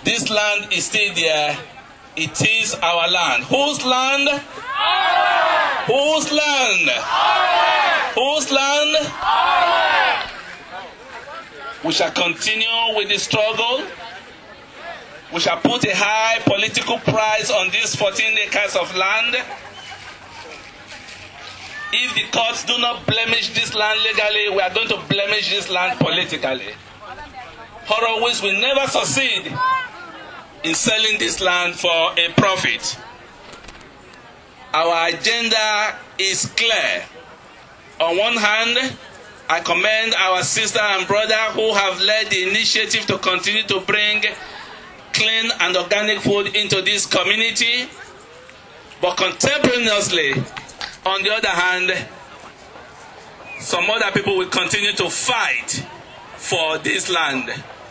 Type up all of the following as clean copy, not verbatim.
This land is still there. It is our land. Whose land? Our. Whose land? Our. Whose land? Our. We shall continue with the struggle. We shall put a high political price on these 14 acres of land. If the courts do not blemish this land legally, we are going to blemish this land politically. Horowitz will never succeed in selling this land for a profit. Our agenda is clear. On one hand, I commend our sister and brother who have led the initiative to continue to bring clean and organic food into this community. But contemporaneously, on the other hand, some other people will continue to fight for this land.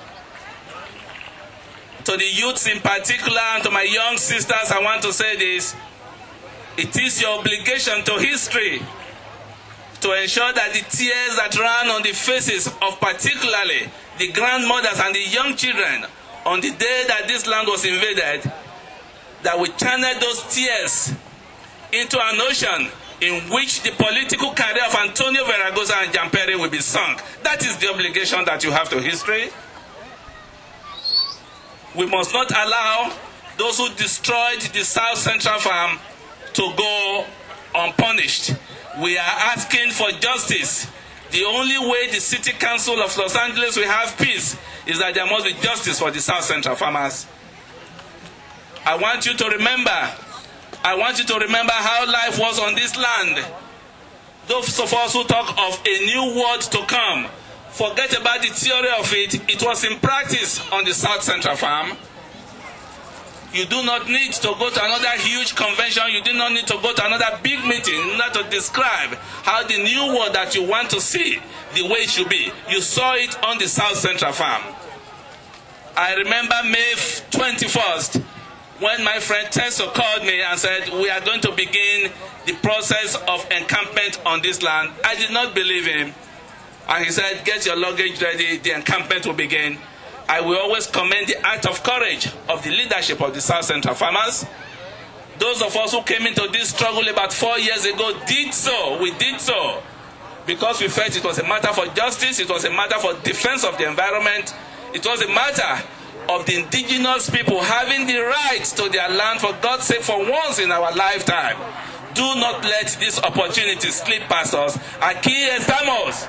To the youths in particular and to my young sisters, I want to say this. It is your obligation to history to ensure that the tears that ran on the faces of particularly the grandmothers and the young children on the day that this land was invaded, that we channel those tears into an ocean in which the political career of Antonio Verragosa and Jampere will be sunk. That is the obligation that you have to history. We must not allow those who destroyed the South Central Farm to go unpunished. We are asking for justice. The only way the City Council of Los Angeles will have peace is that there must be justice for the South Central farmers. I want you to remember how life was on this land. Those of us who talk of a new world to come, forget about the theory of it. It was in practice on the South Central Farm. You do not need to go to another huge convention. You do not need to go to another big meeting in order to describe how the new world that you want to see, the way it should be. You saw it on the South Central Farm. I remember May 21st, when my friend Teso called me and said, we are going to begin the process of encampment on this land. I did not believe him. And he said, get your luggage ready, the encampment will begin. I will always commend the act of courage of the leadership of the South Central farmers. Those of us who came into this struggle about 4 years ago did so. We did so because we felt it was a matter for justice. It was a matter for defense of the environment. It was a matter of the indigenous people having the right to their land, for God's sake, for once in our lifetime. Do not let this opportunity slip past us. Aquí estamos.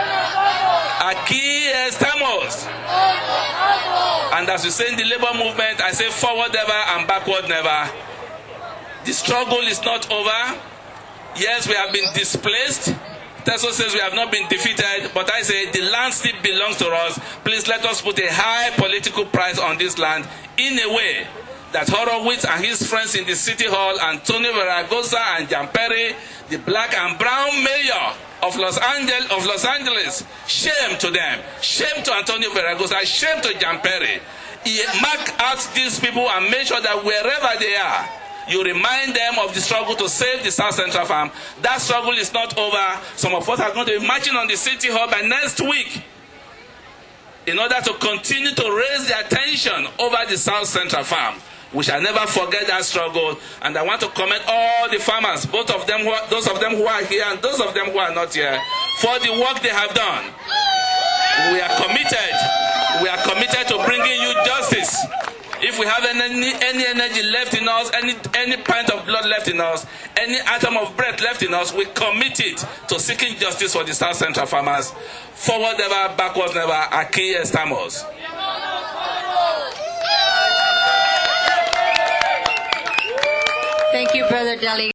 Aquí estamos. And as we say in the labor movement, I say forward never and backward never. The struggle is not over. Yes, we have been displaced. Teso says we have not been defeated, but I say the land still belongs to us. Please let us put a high political price on this land in a way that Horowitz and his friends in the City Hall, Antonio Verragosa and Jampere, the black and brown mayor of Los Angeles, shame to them, shame to Antonio Verragosa, shame to Jampere. Mark out these people and make sure that wherever they are, you remind them of the struggle to save the South Central Farm. That struggle is not over. Some of us are going to be marching on the City Hall by next week in order to continue to raise the attention over the South Central Farm. We shall never forget that struggle. And I want to commend all the farmers, both of them, those of them who are here and those of them who are not here, for the work they have done. We are committed. We are committed to bringing you justice. If we have any energy left in us, any pint of blood left in us, any atom of breath left in us, we commit it to seeking justice for the South Central farmers. Forward never, backwards never. Aquí estamos. Thank you, Brother Deli.